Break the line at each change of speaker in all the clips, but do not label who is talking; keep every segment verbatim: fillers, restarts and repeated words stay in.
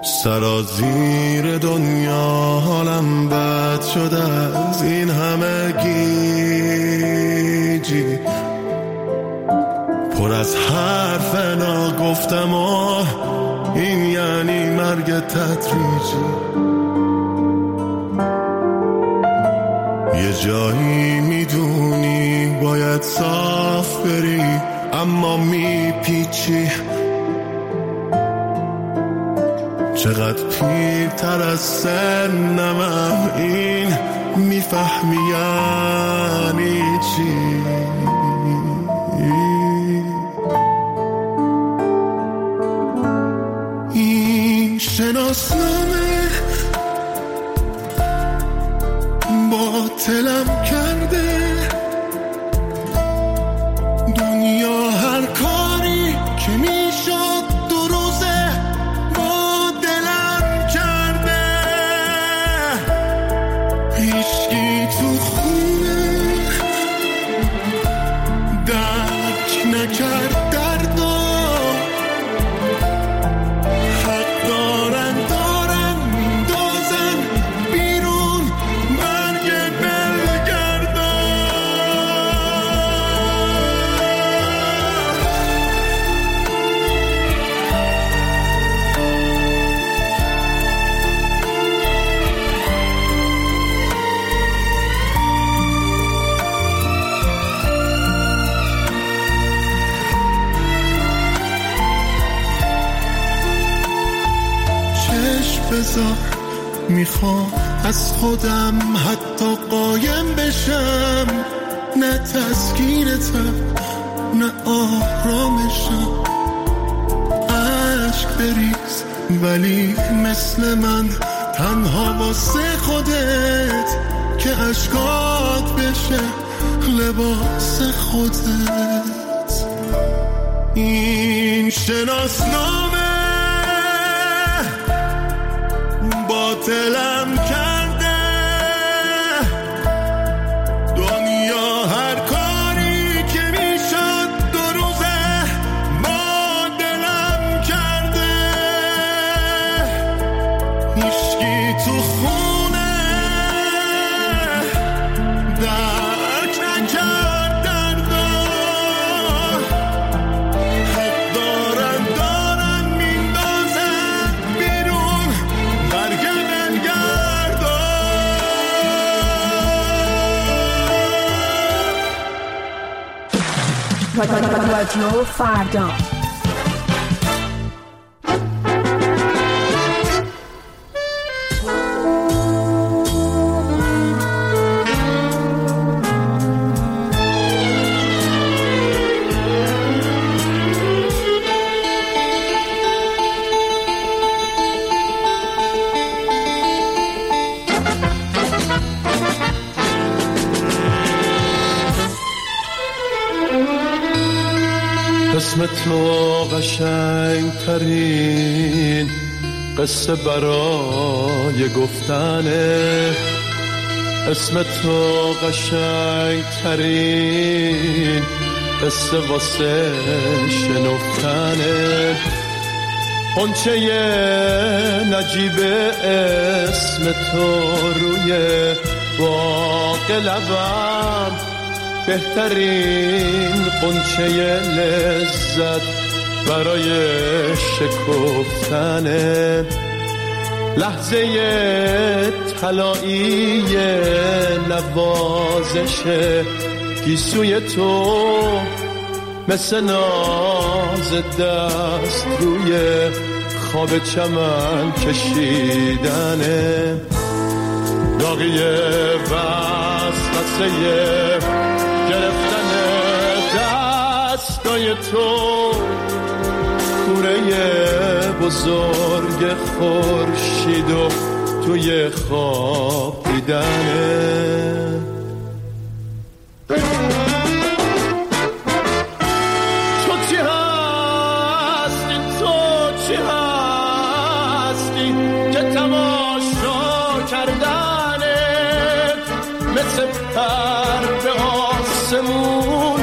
سرازیر دنیا حالم بد شده از این همه گیجی، پر از حرف ناگفتم و این یعنی مرگ تدریجی. یه جایی میدونی باید صاف بری اما میپیچی، چقدر پیرتر از سنمم این میفهمی یعنی چی. این شناسنامه باطلم کرده، دنیا هر کاری که میشد دو روزه با دلم کرده. هیچکی تو خونه درک نکرد دردو، حق دارن دارن میندازن بیرون مرگ بلگردان. چشم بذار میخوام از خودم حتی قایم بشم، نه تسکینتم نه آرامشم. عشق بریز ولی مثل من تنها واسه خودت که عشقات بشه لباس خودت. این شناسنامه باطلم کرده، دنیا هر کاری که میشد دو روزه با دلم کرده. هیچکی تو خونه درک نکرد دردو، حق دارن دارن میندازن بیرون مرگ بلگردان.
رادیو فردا.
اسم تو قشنگ ترین قصه برای گفتنه، اسم تو قشنگ ترین قصه واسه شنفتنه. اونچه نجیب اسم تو روی باغ لبم، بهترین قنچه لذت برای شکفتنه. لحظه طلایی نوازش گیسوی تو، مثل ناز دست روی خواب چمن کشیدنه. داغی وسوسه گرفتن دستای تو، کوره بزرگ خورشید و توی خواب دیدنه. تو چی هستی، تو چی هستی که تماشا کردنت مثل پر به آسمون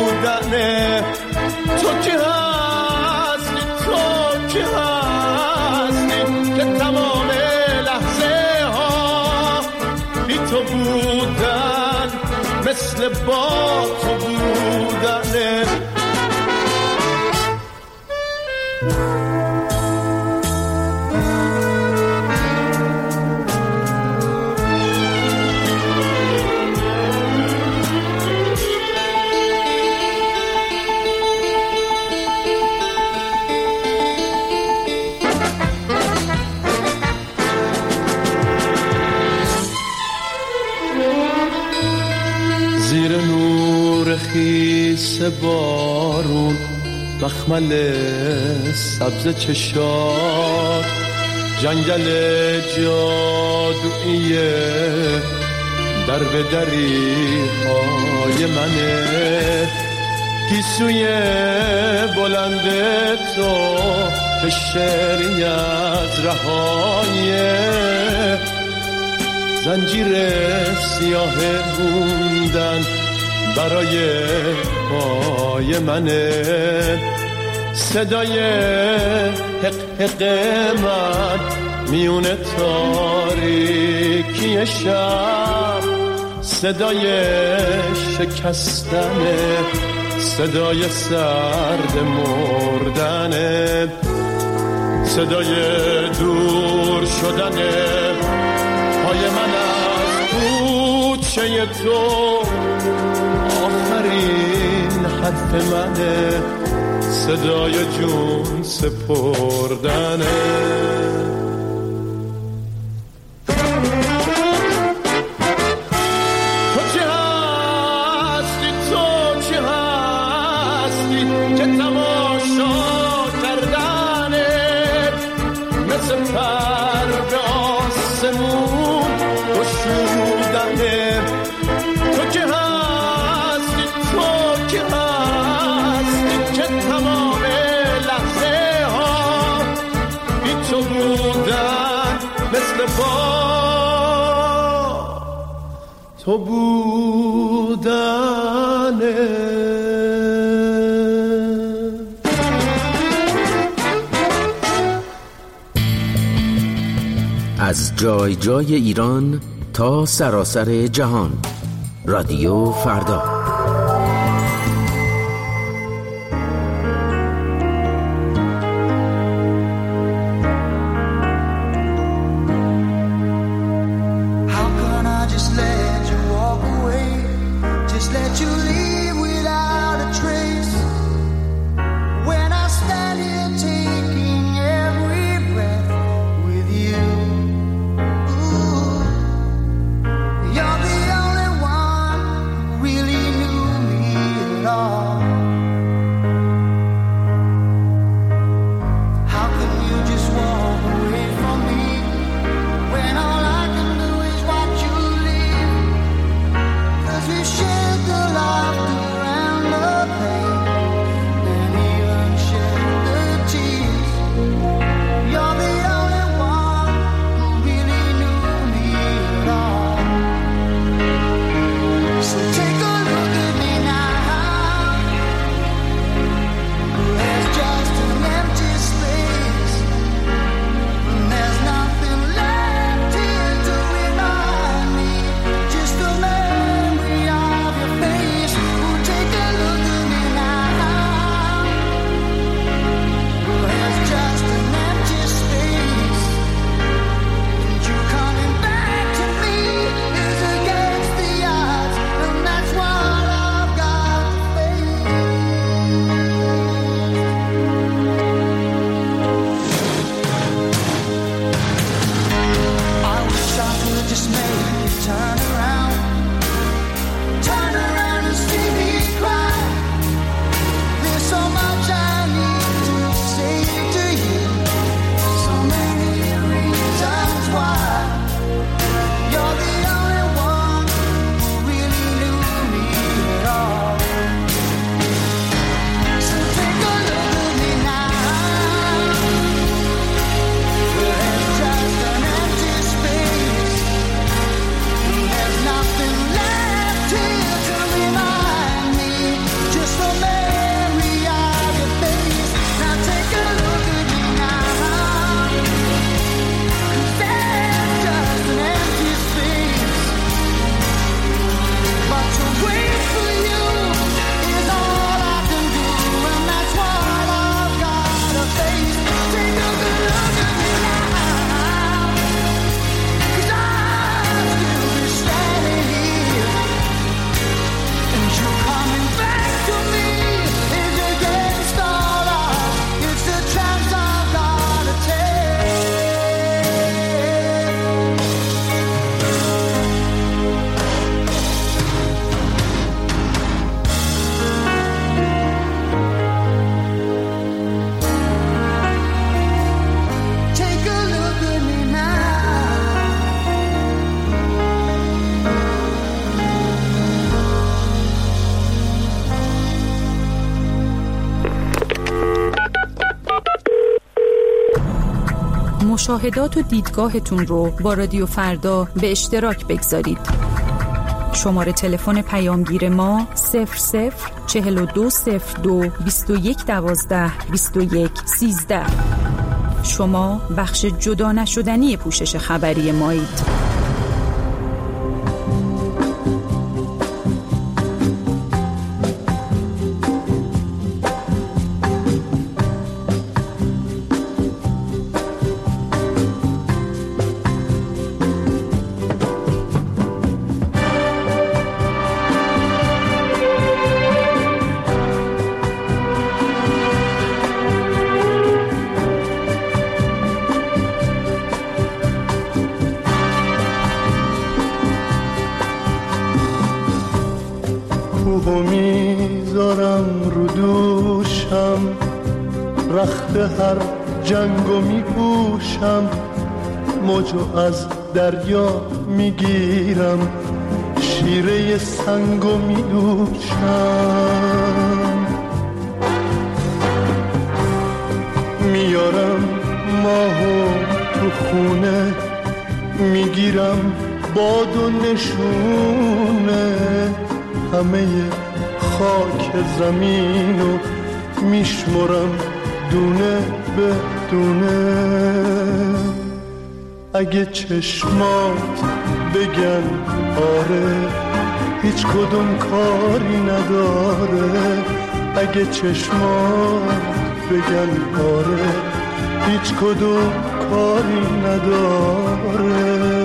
گشودنه. تو کی هستی، تو کی هستی که تمام لحظه ها بی تو بودن مثل با تو بودنه. زیر نور خیس بارون مخمل سبز چشات جنگل جادویی در به دری های منه. گیسوی بلند تو که شعری از رهایه زنجیر سیاه موندن برای پای منه. صدای حق حق من میون تاریکی شب صدای شکستنه، صدای سرد مردنه، صدای دور شدنه پای من از کوچه تو. آخرین حرف منه، صدای جون سپردنه. تو چی هستی، تو چی هستی که تماشا کردنت مثل پر به آسمون گشودنه. تو که هستی، تو که هستی که تمام لحظه ها بی تو بودن مثل با تو بودنه.
از جای جای ایران تا سراسر جهان، رادیو فردا.
Really مشاهدات و دیدگاهتون رو با رادیو فردا به اشتراک بگذارید. شماره تلفن پیامگیر ما صفر صفر چهل و دو صفر دو بیست و یک دوازده بیست و یک سیزده. شما بخش جدا نشدنی پوشش خبری مایید.
کوهو میذارم رو دوشم، رخت هر جنگو میپوشم، موجو از دریا میگیرم، شیره سنگو میدوشم، میارم ماهو تو خونه، میگیرم باد و نشونه، همه خاک زمینو میشمرم دونه به دونه. اگه چشمات بگن آره، هیچ کدوم کاری نداره. اگه چشمات بگن آره، هیچ کدوم کاری نداره.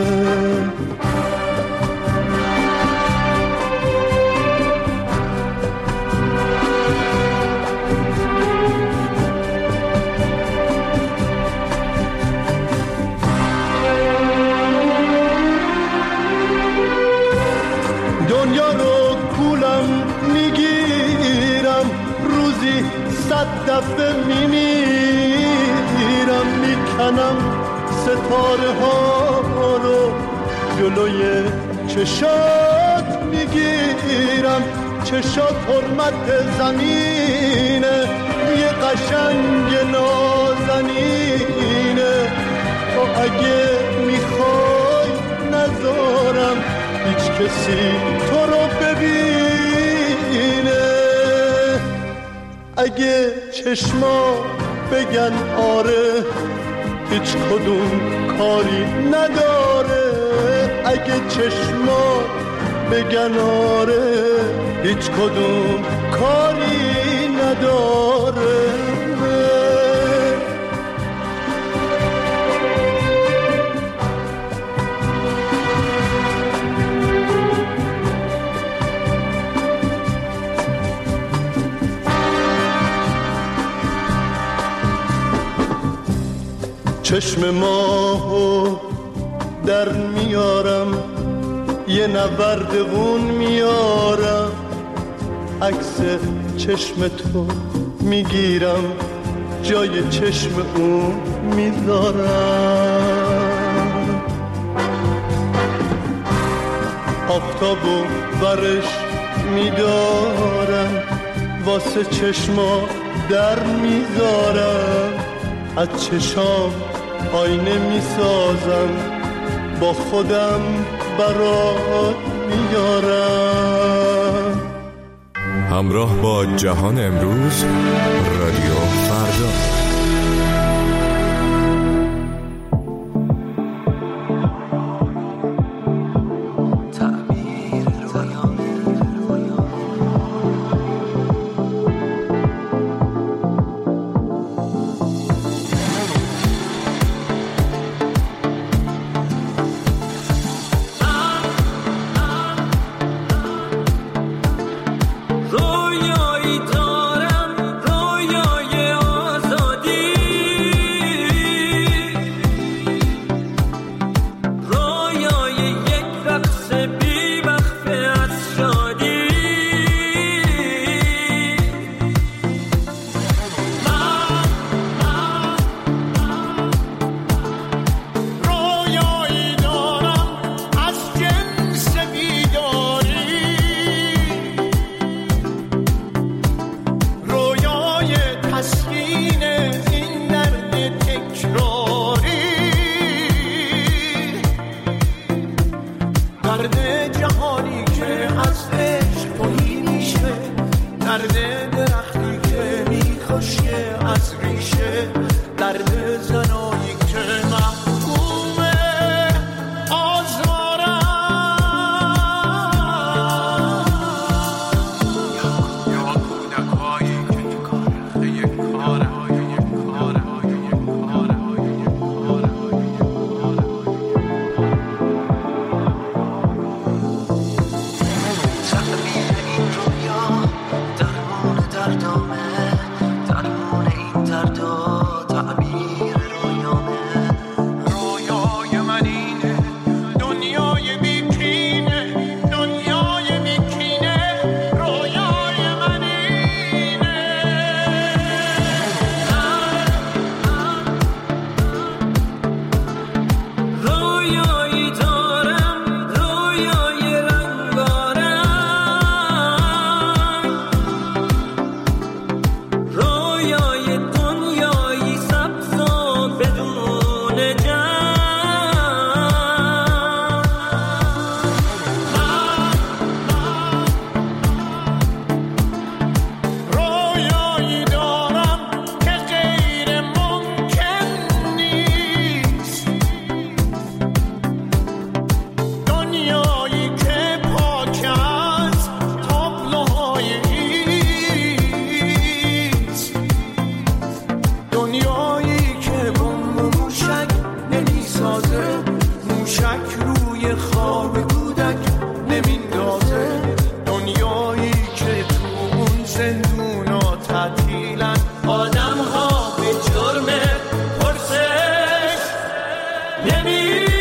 دنیا رو گولم میگیرم، روزی صد دفعه میمیرم، میکنم ستاره ها رو جلوی چشات میگیرم. چشات حرمت زمینه، یه قشنگ نازنینه. تو اگه میخوای نذارم هیچ کسی تو رو ببینه. اگه چشما بگن آره، هیچ کدوم کاری نداره. اگه چشما بگن آره، هیچ کدوم کاری نداره. چشم ماهو در میارم، یه نورد غون میارم، عکس چشم تو میگیرم، جای چشم اون میذارم. آفتابو برش میدارم، واسه چشما در میذارم. از چشام آینه میسازم، با خودم برات میارم.
همراه با جهان امروز، رادیو فردا.
تسکین این درد تکراری زنایی که محکومه آزارم یا کودکایی که این کاره یک کاره یک کاره یک کاره تعبیر این رویا درمون دردامه درمون این دردا تعبیر رویامه رویای من اینه دنیای بیکینه دنیای بیکینه رویای من اینه رویایی دارم رویای رنگارم رویای دنیایی سبز و بدون جنگ رویایی دارم که غیر ممکن نیست دنیایی که پاک از تابلوهای ایست دنیایی که بمب موشک نمیسازه موشک روی خواب کودک نمیندازه دنیایی که تو اون زندونا تعطیلن آدم ها به جرم پرسش نمیمیرن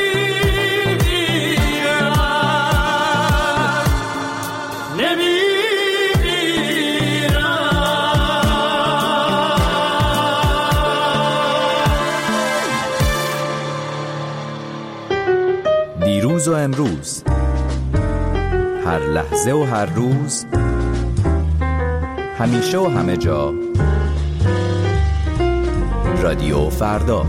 دیروز و امروز، هر لحظه و هر روز، همیشه و همه جا، رادیو فردا.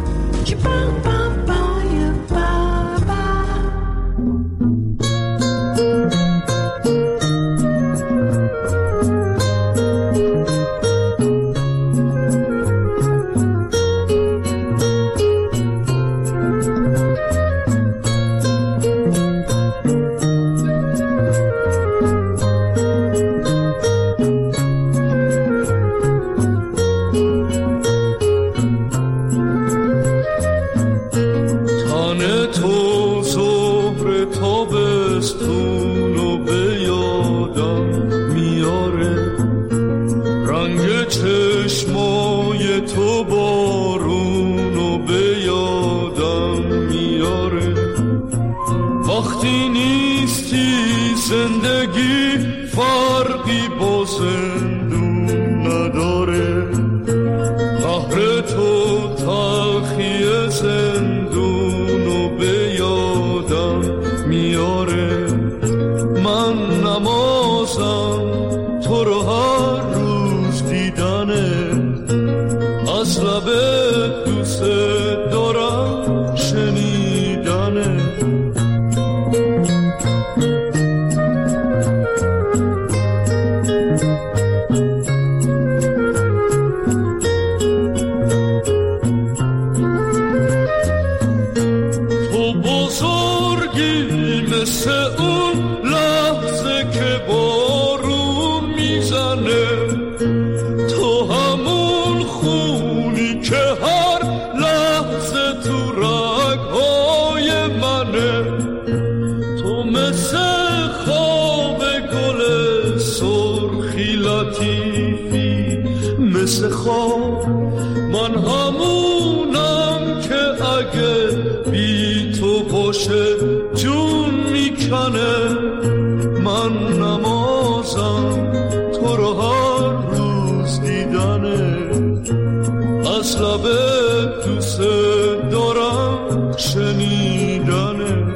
تن تو ظهر تابستون و به یادم میاره رنگ چشمای تو بارون و به یادم میاره وقتی نیستی زندگی فرقی با زندون نداره قهر تو تلخی زندون و به یادم میاره من نمازم تو رو هر روز دیدنه از لب دوست دارم شنیدنه تو بزرگی مثل اون لحظه که بارون میزنه تو همون خونی که هر لحظه تو رگهای منه تو مثل خواب گل سرخی لطیفی مثل خواب من همونم که اگه بی تو باشه جون میکنه من نمازم تو رو هر روز دیدنه از لب دوست دارم شنیدنه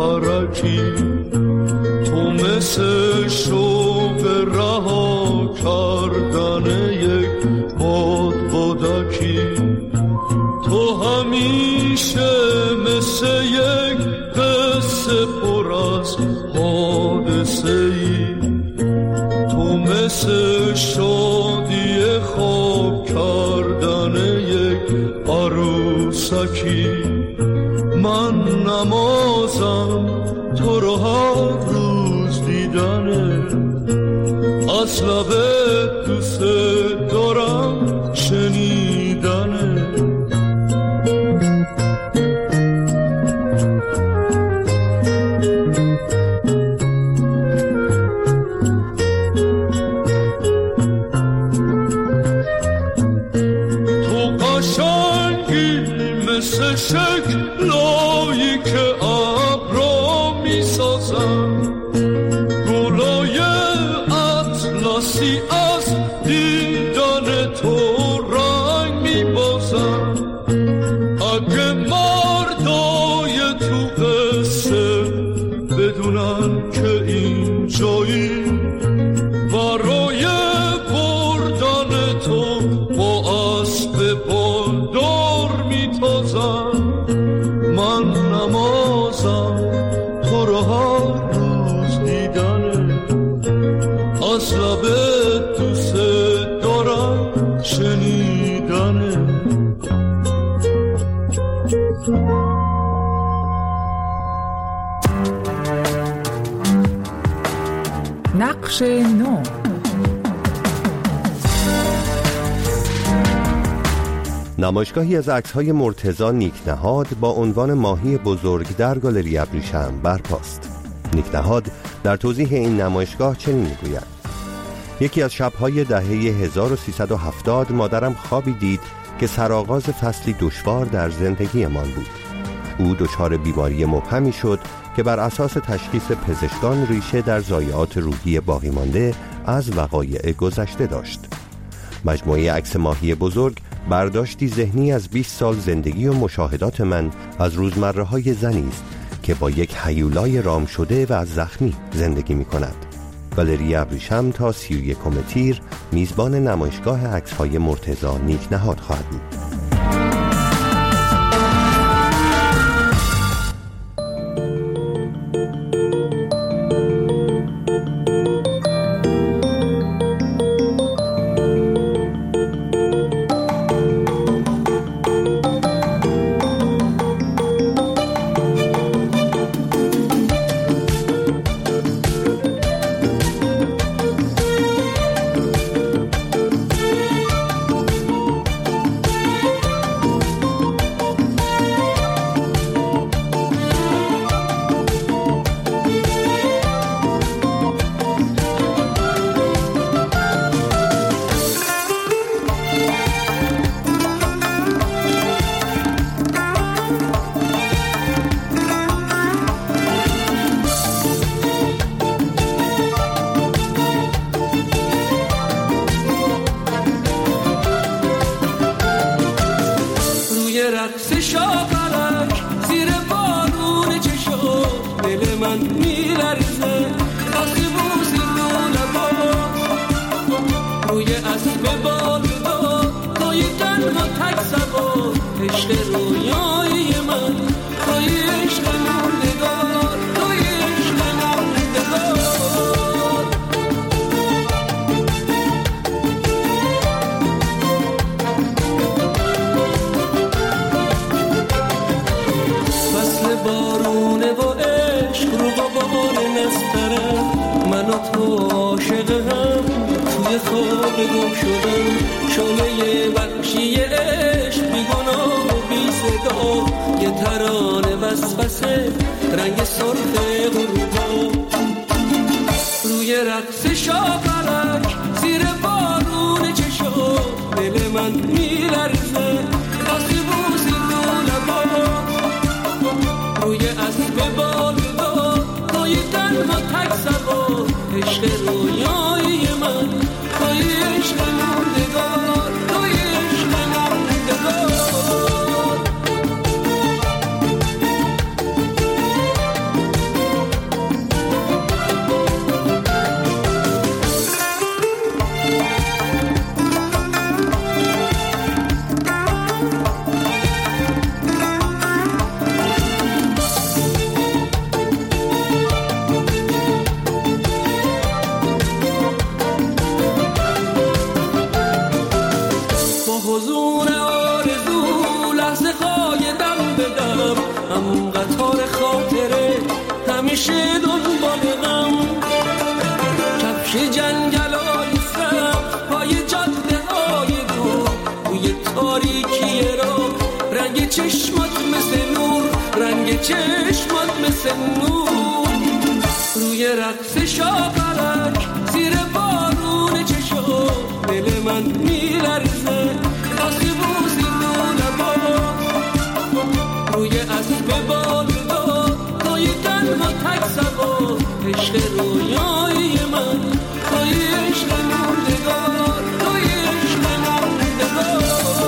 شاپرکی تو مثل شوق رها
شادی خواب کردن یک عروسکی. من نمازم تو رو هر روز دیدنه، از لب دوست دارم شنیدنه. شکلایی که ابرا می سازن، گلای اطلسی از دیدن تو رنگ می بازن. اگه مردای تو قصه بدونن که این جایی برای بردن تو با اسب بالدار می تازن، من نمازم تو رو هر روز دیدنه، از لب دوست دارم شنیدنه.
نقش نو.
نمایشگاهی از عکس‌های مرتضی نیکنهاد با عنوان ماهی بزرگ در گالری ابریشم برپاست. نیکنهاد در توضیح این نمایشگاه چنین می‌گوید: یکی از شب‌های دهه هزار و سیصد و هفتاد مادرم خوابی دید که سرآغاز فصلی دشوار در زندگیمان بود. او دچار بیماری مبهمی شد که بر اساس تشخیص پزشکان ریشه در ضایعات روحی باقی مانده از وقایع گذشته داشت. مجموعه عکس ماهی بزرگ برداشتی ذهنی از بیست سال زندگی و مشاهدات من از روزمره‌های زنی است که با یک هیولای رام شده و از زخمی زندگی می کند. گالری ابریشم تا سی و یکم تیر میزبان نمایشگاه عکس‌های مرتضی نیکنهاد خواهد بود.
چشمات مثل نور روی رقص شاپرک زیر بارون چشم دل من میلرزه آسی بوزی دونم روی اسب بالدار توی تنها تک سوار عشق رویای من توی عشق موندگار توی عشق موندگار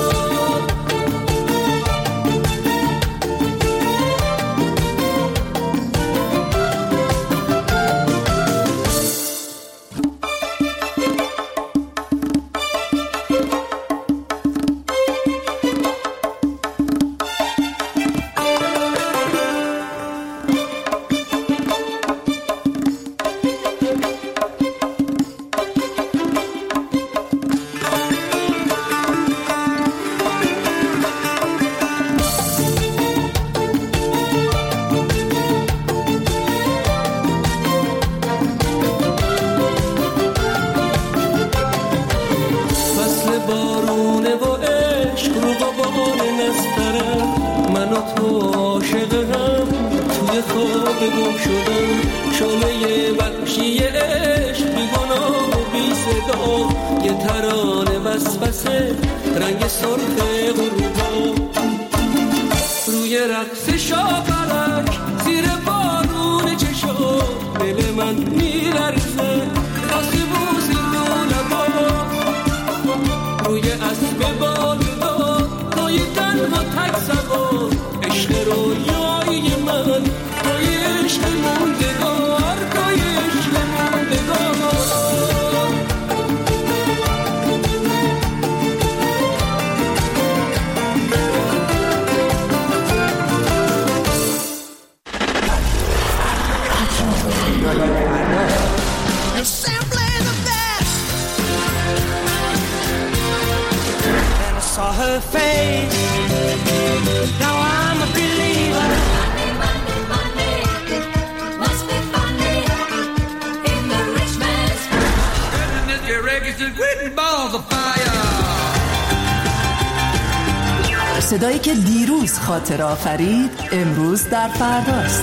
صدایی که دیروز خاطر آفرید امروز در فرداست.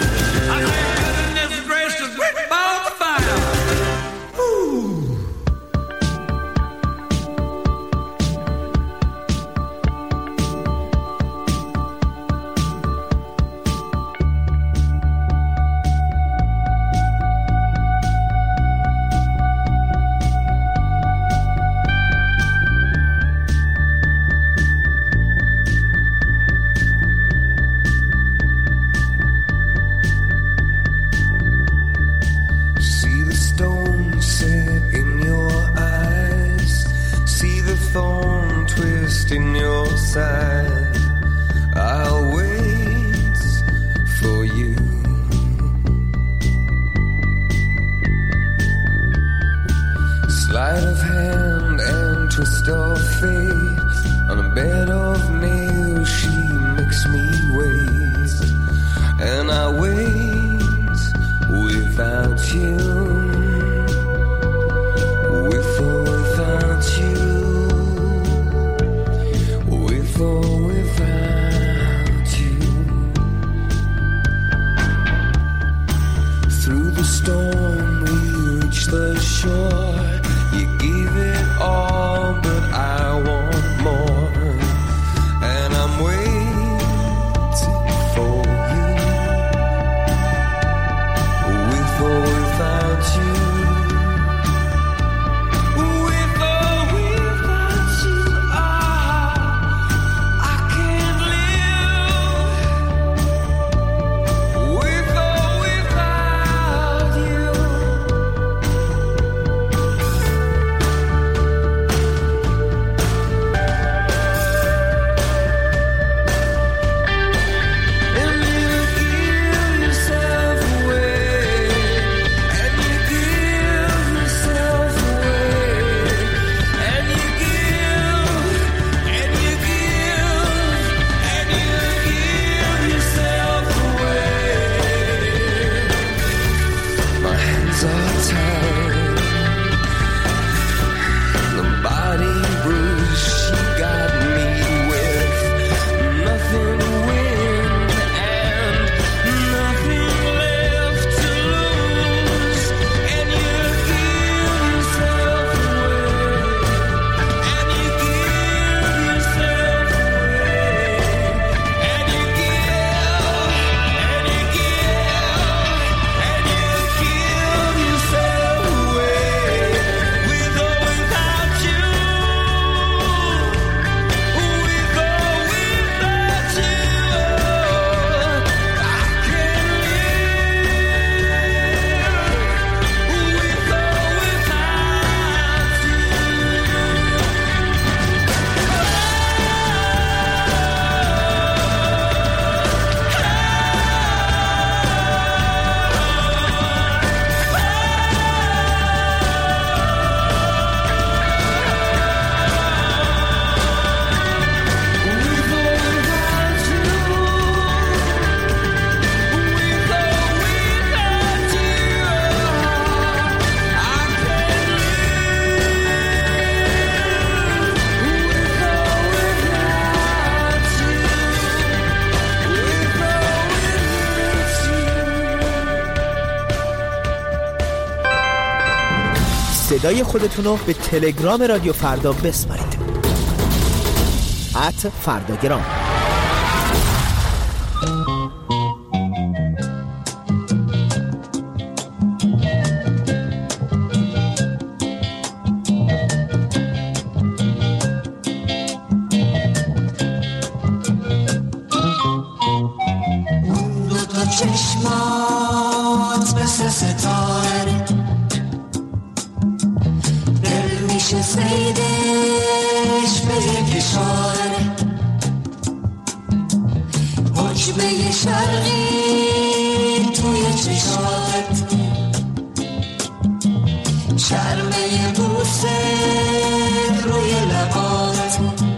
Storm, we reached the shore. You gave it all, but I صدای خودتون رو به تلگرام رادیو فردا بسپارید. ات فرداگرام.
چشمات مثل ستاره دل میشه سیدش به یک اشاره حجبه شرقی توی چشات شرمه بوسه روی لبات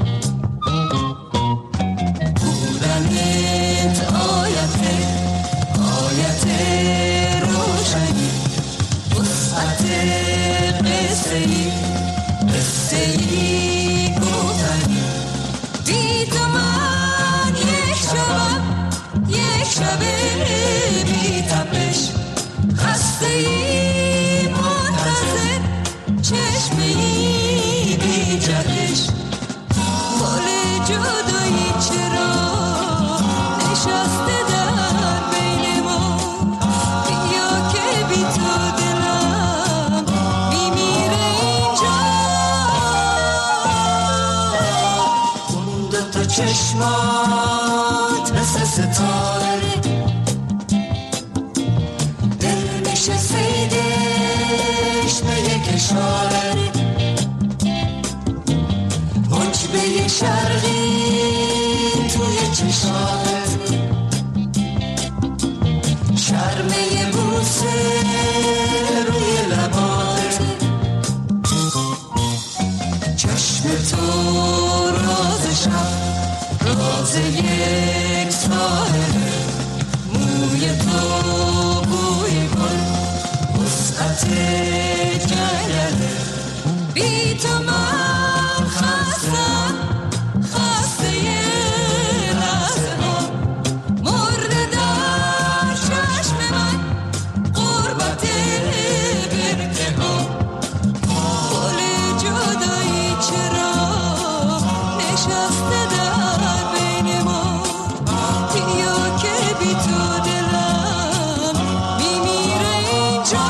بودنت آیته آیت روشنی وسعت قصه ای قصه ای گفتنی بی تو من یک شبم یک شب بی تپش خسته ای منتظر چشمه ای بی جهش گل جدایی چرا نشسته در بین ما بیا که بی تو دلم میمیره اینجا اون دوتا چشمات مثل ستاره دل میشه سیدش به یک اشاره حجبه شرقی توی چشات شرمه بوسه روی لبات چشم تو راز شب راز یک ساحله موی تو بوی گل وسعت جنگله بی تو من خستم خسته یه لحظه ها مرده در چشم من قربت برکه ها گل جدایی چرا نشسته در بین ما بیا که بی تو دلم میمیره اینجا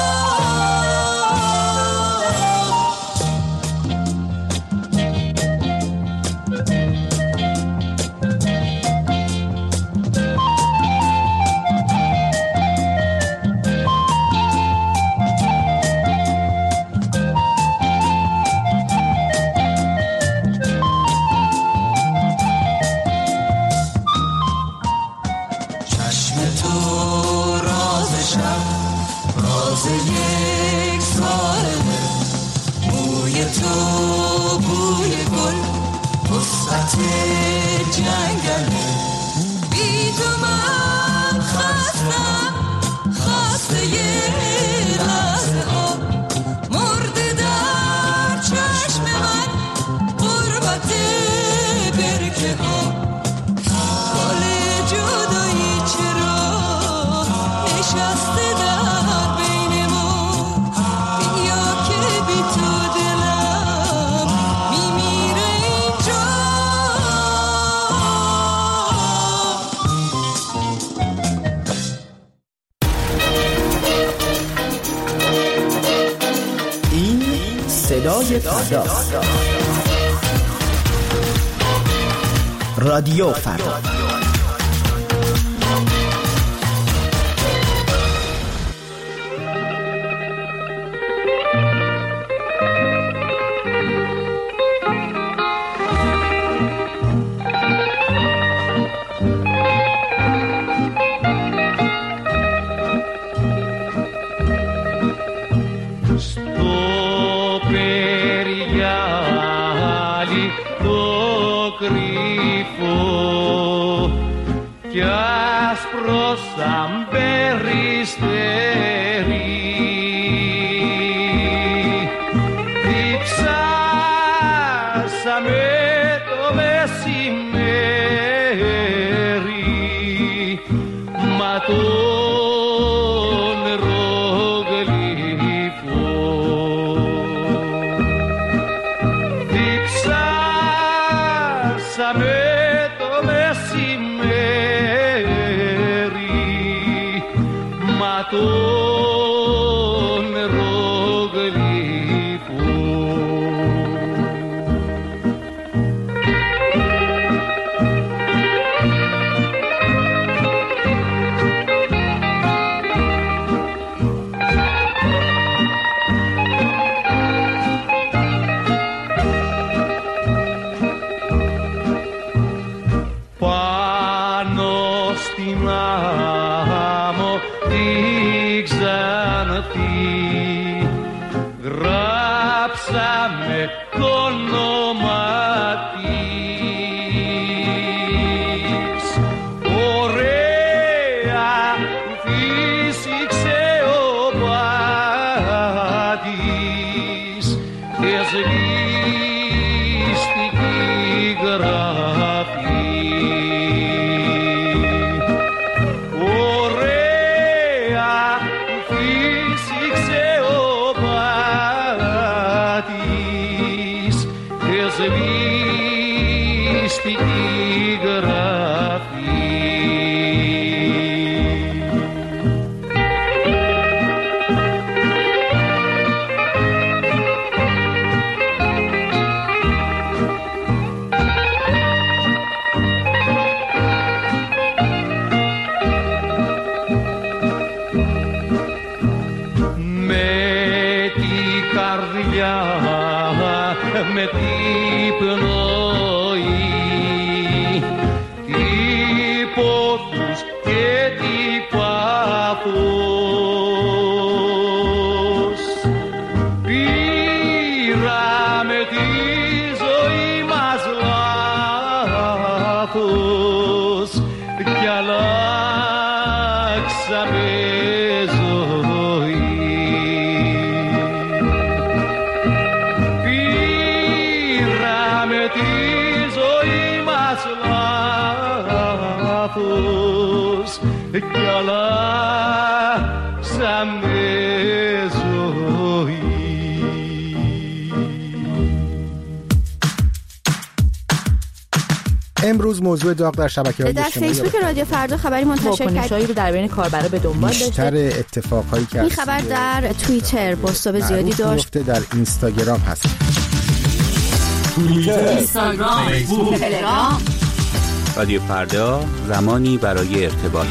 چشم تو راز شب راز یک ساله موی تو بوی گل وسعت جنگله بی تو من خستم خسته یه لحظه ها مرده در چشم من غربت برکه ها گل جدایی چرا نشسته در بین ما بیا که بی تو دلم میمیره اینجا
این صدای فرداست. رادیو فردا.
Τον ρογλίφο
امروز موضوع داغ در شبکه‌های اجتماعی
در فیسبوک رادیو فردا خبری منتشر کرد
رو در بین کاربرا به دنبال داشته.
بیشتر اتفاقایی که
این خبر در توییتر بازتاب زیادی داشت.
در اینستاگرام هست.
توییتر، اینستاگرام، فیسبوک، تلگرام.
رادیو فردا، زمانی برای ارتباط.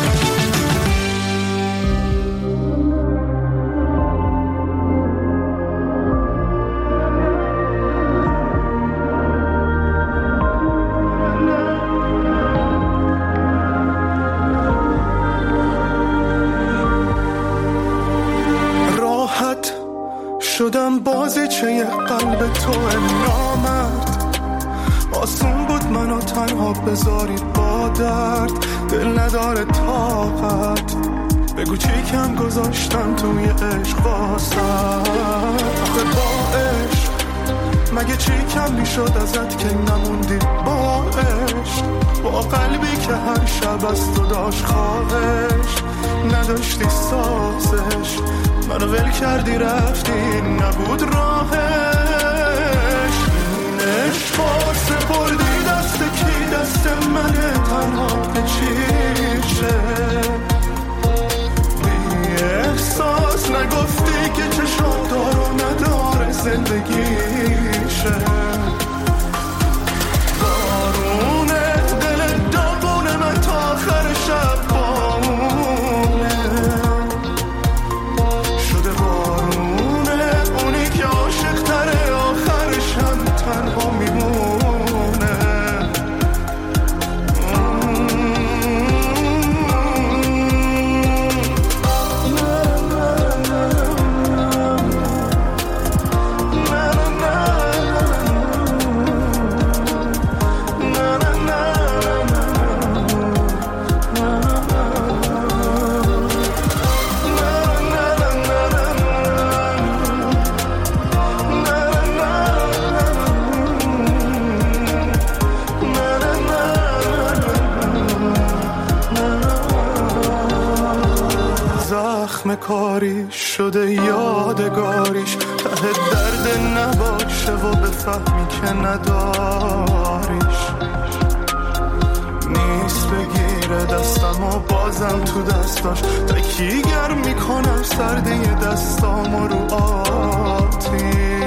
شدم بازیچه قلب تو نامرد، آسون بود منو تنها بذاری با درد، دل نداره طاقت بگو چی کم گذاشتم توی عشق واسد. آخه با عشق مگه چی کم میشد ازت که نموندی با عشق، با قلبی که هر شب از تو داشت خواهش، نداشتی سازش منو ول کردی رفتی نبود راهش. این عشقا سپردی دست کی دست منه تنها به چیشه، بی احساس نگفتی که چشم دارو نداره زندگیشه. بارونه دل داغونه من تا آخر شب بامونه، شده بارونه اونی که عاشق تره آخرش هم تنها میمونه. کاری شده یادگاریش، ته درد نباشه و بفهمی که نداریش، نیست بگیره دستم و بازم تو دستاش تکیگر میکنم سرده دستام و رو آتیش.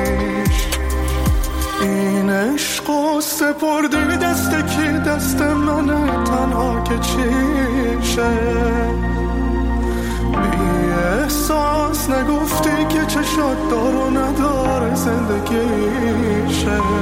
این عشق و سپردی دست کی دست منه تنها که چیشه، احساس نگفتی که چشات دارو نداره زندگیشه.